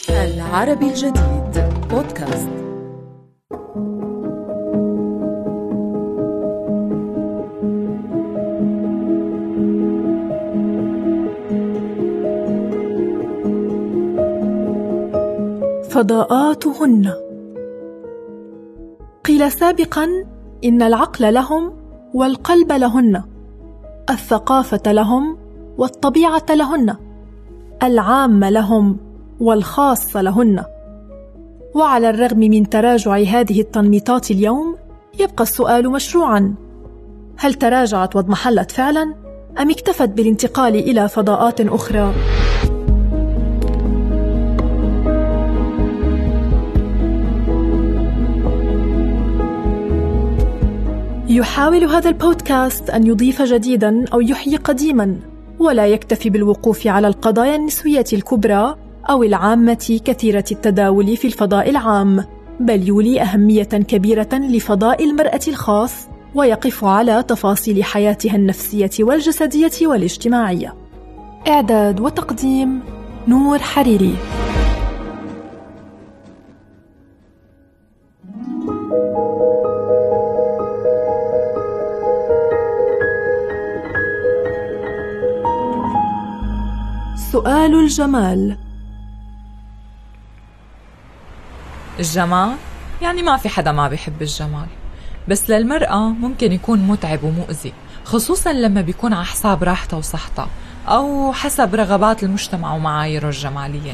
العربي الجديد بودكاست. فضاءاتهن. قيل سابقاً إن العقل لهم والقلب لهن، الثقافة لهم والطبيعة لهن، العام لهم والخاص لهن. وعلى الرغم من تراجع هذه التنميطات اليوم، يبقى السؤال مشروعاً: هل تراجعت واضمحلت فعلاً؟ أم اكتفت بالانتقال إلى فضاءات أخرى؟ يحاول هذا البودكاست أن يضيف جديداً أو يحيي قديماً، ولا يكتفي بالوقوف على القضايا النسوية الكبرى أو العامة كثيرة التداول في الفضاء العام، بل يولي أهمية كبيرة لفضاء المرأة الخاص، ويقف على تفاصيل حياتها النفسية والجسدية والاجتماعية. إعداد وتقديم نور حريري. سؤال الجمال. الجمال؟ يعني ما في حدا ما بيحب الجمال، بس للمرأة ممكن يكون متعب ومؤذي، خصوصاً لما بيكون على حساب راحتها وصحتها أو حسب رغبات المجتمع ومعاييره الجمالية.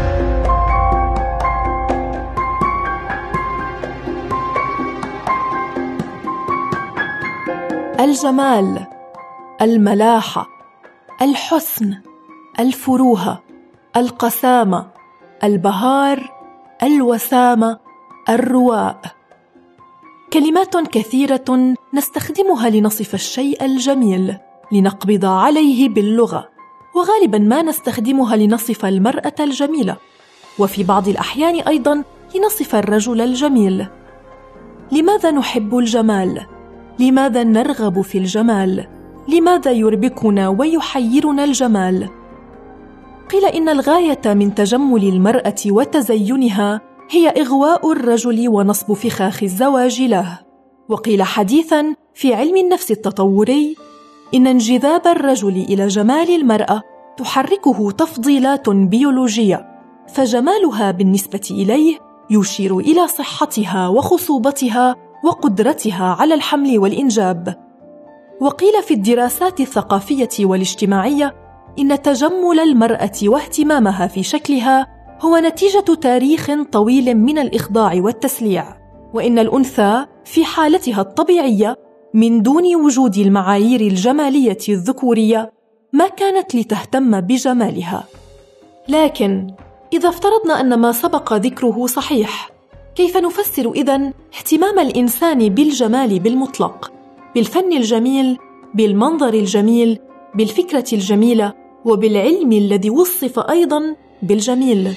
الجمال، الملاحة، الحسن، الفروهة، القسامة، البهار، الوسامة، الرواء. كلمات كثيرة نستخدمها لنصف الشيء الجميل، لنقبض عليه باللغة، وغالباً ما نستخدمها لنصف المرأة الجميلة، وفي بعض الأحيان أيضاً لنصف الرجل الجميل. لماذا نحب الجمال؟ لماذا نرغب في الجمال؟ لماذا يربكنا ويحيرنا الجمال؟ قيل إن الغاية من تجمل المرأة وتزينها هي إغواء الرجل ونصب فخاخ الزواج له. وقيل حديثاً في علم النفس التطوري إن انجذاب الرجل إلى جمال المرأة تحركه تفضيلات بيولوجية، فجمالها بالنسبة إليه يشير إلى صحتها وخصوبتها وقدرتها على الحمل والإنجاب. وقيل في الدراسات الثقافية والاجتماعية إن تجمل المرأة واهتمامها في شكلها هو نتيجة تاريخ طويل من الإخضاع والتسليع، وإن الأنثى في حالتها الطبيعية من دون وجود المعايير الجمالية الذكورية ما كانت لتهتم بجمالها. لكن إذا افترضنا أن ما سبق ذكره صحيح، كيف نفسر إذن اهتمام الإنسان بالجمال بالمطلق، بالفن الجميل، بالمنظر الجميل، بالفكرة الجميلة، وبالعلم الذي وصف أيضاً بالجميل؟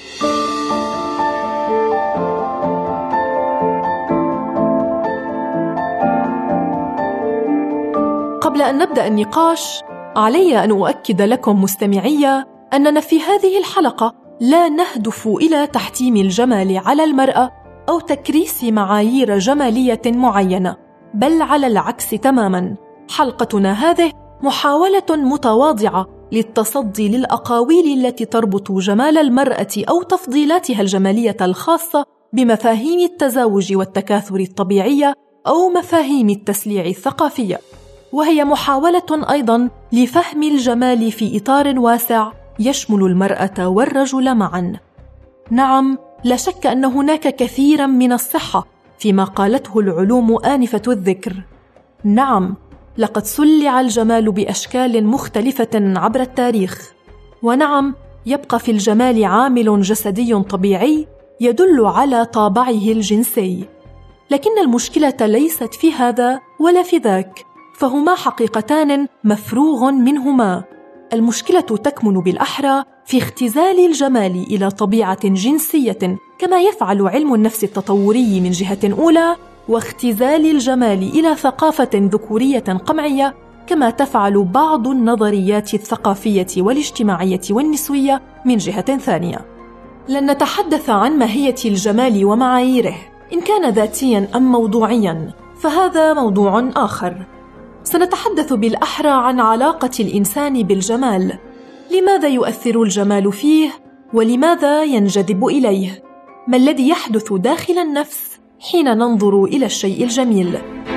قبل أن نبدأ النقاش، علي أن أؤكد لكم مستمعي أننا في هذه الحلقة لا نهدف إلى تحتيم الجمال على المرأة أو تكريس معايير جمالية معينة، بل على العكس تماماً. حلقتنا هذه محاولة متواضعة للتصدي للأقاويل التي تربط جمال المرأة أو تفضيلاتها الجمالية الخاصة بمفاهيم التزاوج والتكاثر الطبيعية أو مفاهيم التسليع الثقافية، وهي محاولة أيضاً لفهم الجمال في إطار واسع يشمل المرأة والرجل معاً. نعم، لا شك أن هناك كثيراً من الصحة فيما قالته العلوم آنفة الذكر. نعم، لقد سلع الجمال بأشكال مختلفة عبر التاريخ، ونعم، يبقى في الجمال عامل جسدي طبيعي يدل على طابعه الجنسي، لكن المشكلة ليست في هذا ولا في ذاك، فهما حقيقتان مفروغ منهما. المشكلة تكمن بالأحرى في اختزال الجمال إلى طبيعة جنسية، كما يفعل علم النفس التطوري من جهة أولى، واختزال الجمال إلى ثقافة ذكورية قمعية، كما تفعل بعض النظريات الثقافية والاجتماعية والنسوية من جهة ثانية. لن نتحدث عن ماهية الجمال ومعاييره إن كان ذاتياً أم موضوعياً، فهذا موضوع آخر. سنتحدث بالأحرى عن علاقة الإنسان بالجمال. لماذا يؤثر الجمال فيه؟ ولماذا ينجذب إليه؟ ما الذي يحدث داخل النفس حين ننظر إلى الشيء الجميل؟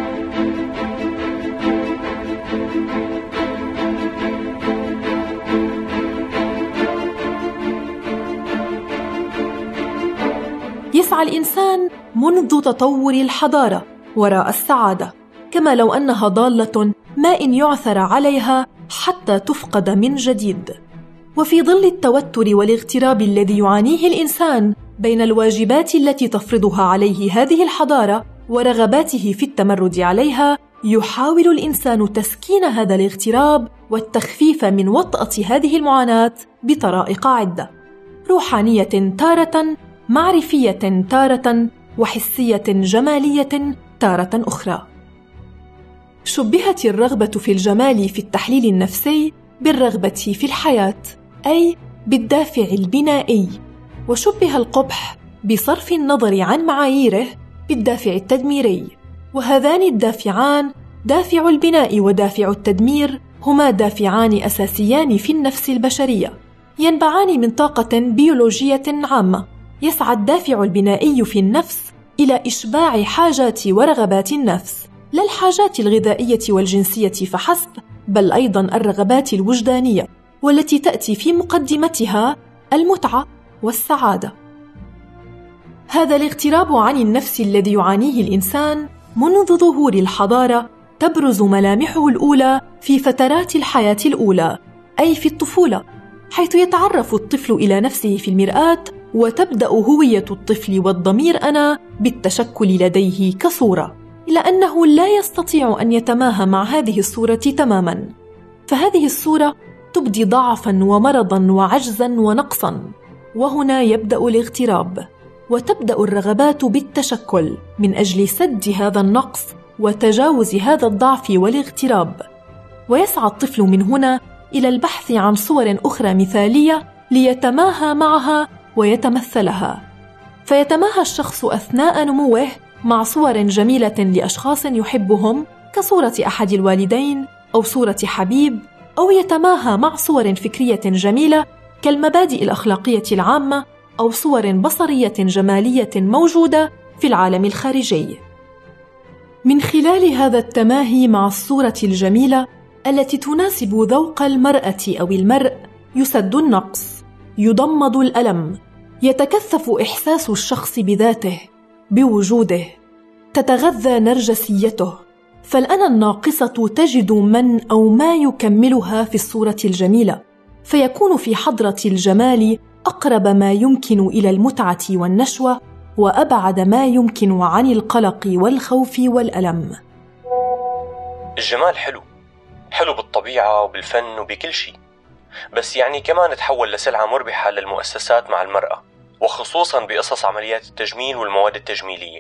يسعى الإنسان منذ تطور الحضارة وراء السعادة، كما لو أنها ضالة ما إن يعثر عليها حتى تفقد من جديد. وفي ظل التوتر والاغتراب الذي يعانيه الإنسان بين الواجبات التي تفرضها عليه هذه الحضارة ورغباته في التمرد عليها، يحاول الإنسان تسكين هذا الاغتراب والتخفيف من وطأة هذه المعاناة بطرائق عدة: روحانية تارة، معرفية تارة، وحسية جمالية تارة أخرى. شبهت الرغبة في الجمال في التحليل النفسي بالرغبة في الحياة، أي بالدافع البنائي، وشبه القبح بصرف النظر عن معاييره بالدافع التدميري. وهذان الدافعان، دافع البناء ودافع التدمير، هما دافعان أساسيان في النفس البشرية، ينبعان من طاقة بيولوجية عامة. يسعى الدافع البنائي في النفس إلى إشباع حاجات ورغبات النفس، لا الحاجات الغذائية والجنسية فحسب، بل أيضاً الرغبات الوجدانية، والتي تأتي في مقدمتها المتعة والسعادة. هذا الاغتراب عن النفس الذي يعانيه الإنسان منذ ظهور الحضارة تبرز ملامحه الأولى في فترات الحياة الأولى، أي في الطفولة، حيث يتعرف الطفل إلى نفسه في المرآة، وتبدأ هوية الطفل والضمير أنا بالتشكل لديه كصورة، إلا أنه لا يستطيع أن يتماهى مع هذه الصورة تماماً، فهذه الصورة تبدي ضعفاً ومرضاً وعجزاً ونقصاً. وهنا يبدأ الاغتراب، وتبدأ الرغبات بالتشكل من أجل سد هذا النقص وتجاوز هذا الضعف والاغتراب. ويسعى الطفل من هنا إلى البحث عن صور أخرى مثالية ليتماهى معها ويتمثلها، فيتماهى الشخص أثناء نموه مع صور جميلة لأشخاص يحبهم كصورة أحد الوالدين أو صورة حبيب، أو يتماهى مع صور فكرية جميلة كالمبادئ الأخلاقية العامة أو صور بصرية جمالية موجودة في العالم الخارجي. من خلال هذا التماهي مع الصورة الجميلة التي تناسب ذوق المرأة أو المرء يسد النقص، يضمد الألم، يتكثف إحساس الشخص بذاته، بوجوده، تتغذى نرجسيته، فالأنا الناقصة تجد من أو ما يكملها في الصورة الجميلة، فيكون في حضرة الجمال أقرب ما يمكن إلى المتعة والنشوة، وأبعد ما يمكن عن القلق والخوف والألم. الجمال حلو بالطبيعة وبالفن وبكل شيء، بس يعني كمان تحول لسلعة مربحة للمؤسسات مع المرأة، وخصوصاً بقصص عمليات التجميل والمواد التجميلية.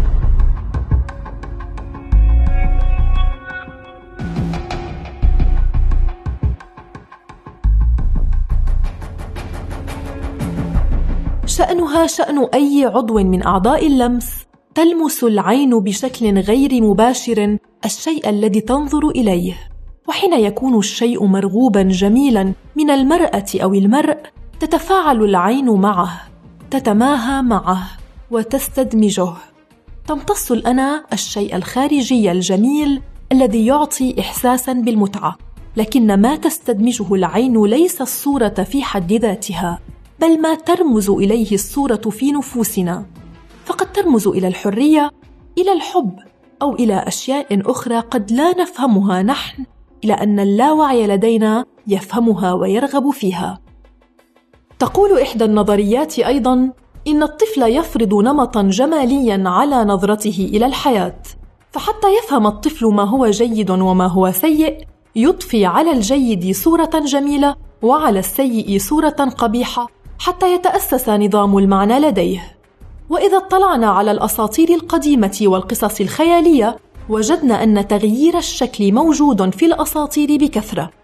شأنها شأن أي عضو من أعضاء اللمس. تلمس العين بشكل غير مباشر الشيء الذي تنظر إليه، وحين يكون الشيء مرغوباً جميلاً من المرأة أو المرء، تتفاعل العين معه، تتماهى معه وتستدمجه. تمتص الأنا الشيء الخارجي الجميل الذي يعطي إحساساً بالمتعة، لكن ما تستدمجه العين ليس الصورة في حد ذاتها، بل ما ترمز إليه الصورة في نفوسنا، فقد ترمز إلى الحرية، إلى الحب، أو إلى أشياء أخرى قد لا نفهمها نحن، إلى أن اللاوعي لدينا يفهمها ويرغب فيها. تقول إحدى النظريات أيضاً إن الطفل يفرض نمطاً جمالياً على نظرته إلى الحياة، فحتى يفهم الطفل ما هو جيد وما هو سيء، يضفي على الجيد صورة جميلة وعلى السيء صورة قبيحة حتى يتأسس نظام المعنى لديه. وإذا اطلعنا على الأساطير القديمة والقصص الخيالية، وجدنا أن تغيير الشكل موجود في الأساطير بكثرة،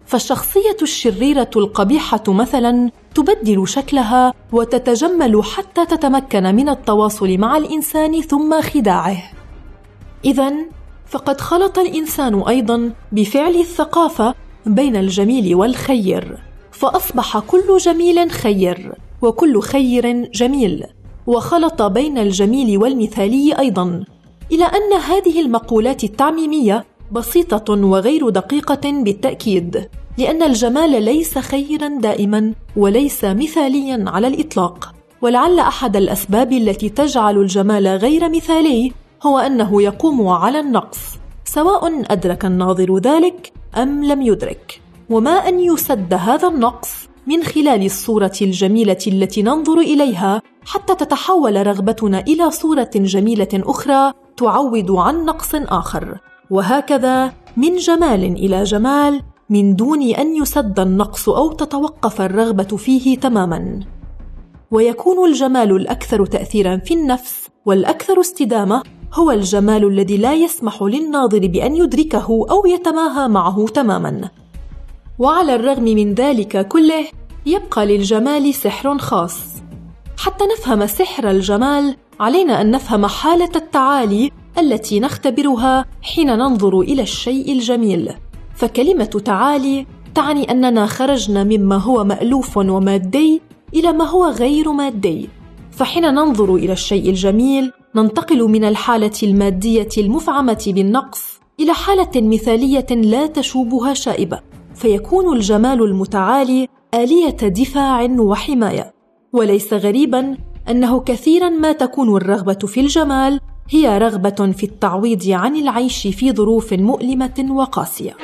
فالشخصية الشريرة القبيحة مثلاً تبدل شكلها وتتجمل حتى تتمكن من التواصل مع الإنسان ثم خداعه. إذن فقد خلط الإنسان أيضاً بفعل الثقافة بين الجميل والخير، فأصبح كل جميل خير وكل خير جميل، وخلط بين الجميل والمثالي أيضاً، إلى أن هذه المقولات التعميمية بسيطة وغير دقيقة بالتأكيد، لأن الجمال ليس خيراً دائماً وليس مثالياً على الإطلاق. ولعل أحد الأسباب التي تجعل الجمال غير مثالي هو أنه يقوم على النقص، سواء أدرك الناظر ذلك أم لم يدرك، وما أن يسد هذا النقص من خلال الصورة الجميلة التي ننظر إليها حتى تتحول رغبتنا إلى صورة جميلة أخرى تعوض عن نقص آخر، وهكذا من جمال إلى جمال من دون أن يسد النقص أو تتوقف الرغبة فيه تماماً. ويكون الجمال الأكثر تأثيراً في النفس والأكثر استدامة هو الجمال الذي لا يسمح للناظر بأن يدركه أو يتماهى معه تماماً. وعلى الرغم من ذلك كله يبقى للجمال سحر خاص. حتى نفهم سحر الجمال علينا أن نفهم حالة التعالي التي نختبرها حين ننظر إلى الشيء الجميل. فكلمة تعالي تعني أننا خرجنا مما هو مألوف ومادي إلى ما هو غير مادي، فحين ننظر إلى الشيء الجميل ننتقل من الحالة المادية المفعمة بالنقص إلى حالة مثالية لا تشوبها شائبة، فيكون الجمال المتعالي آلية دفاع وحماية. وليس غريباً أنه كثيراً ما تكون الرغبة في الجمال هي رغبة في التعويض عن العيش في ظروف مؤلمة وقاسية.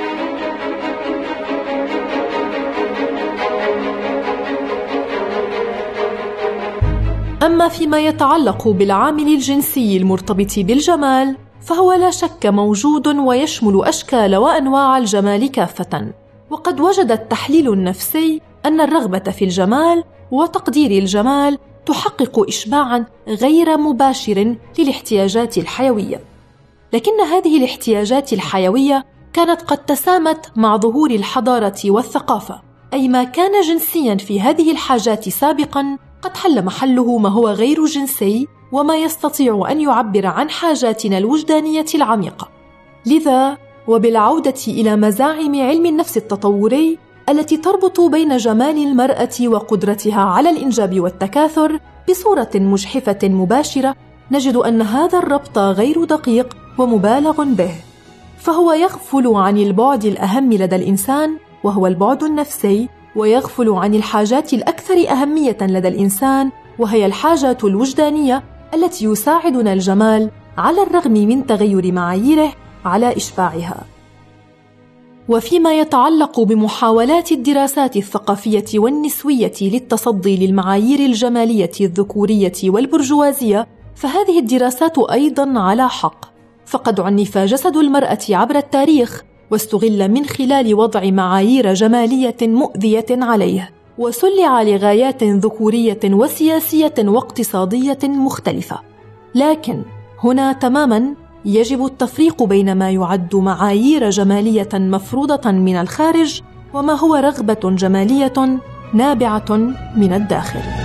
أما فيما يتعلق بالعامل الجنسي المرتبط بالجمال فهو لا شك موجود ويشمل أشكال وأنواع الجمال كافة. وقد وجد التحليل النفسي أن الرغبة في الجمال وتقدير الجمال تحقق إشباعاً غير مباشر للاحتياجات الحيوية، لكن هذه الاحتياجات الحيوية كانت قد تسامت مع ظهور الحضارة والثقافة، أي ما كان جنسياً في هذه الحاجات سابقاً قد حل محله ما هو غير جنسي وما يستطيع أن يعبر عن حاجاتنا الوجدانية العميقة. لذا وبالعودة إلى مزاعم علم النفس التطوري التي تربط بين جمال المرأة وقدرتها على الإنجاب والتكاثر بصورة مجحفة مباشرة، نجد أن هذا الربط غير دقيق ومبالغ به، فهو يغفل عن البعد الأهم لدى الإنسان وهو البعد النفسي، ويغفل عن الحاجات الأكثر أهمية لدى الإنسان وهي الحاجات الوجدانية التي يساعدنا الجمال على الرغم من تغير معاييره على إشباعها. وفيما يتعلق بمحاولات الدراسات الثقافية والنسوية للتصدي للمعايير الجمالية الذكورية والبرجوازية، فهذه الدراسات أيضاً على حق، فقد عنف جسد المرأة عبر التاريخ واستغل من خلال وضع معايير جمالية مؤذية عليه، وسلع لغايات ذكورية وسياسية واقتصادية مختلفة. لكن هنا تماماً يجب التفريق بين ما يعد معايير جمالية مفروضة من الخارج وما هو رغبة جمالية نابعة من الداخل.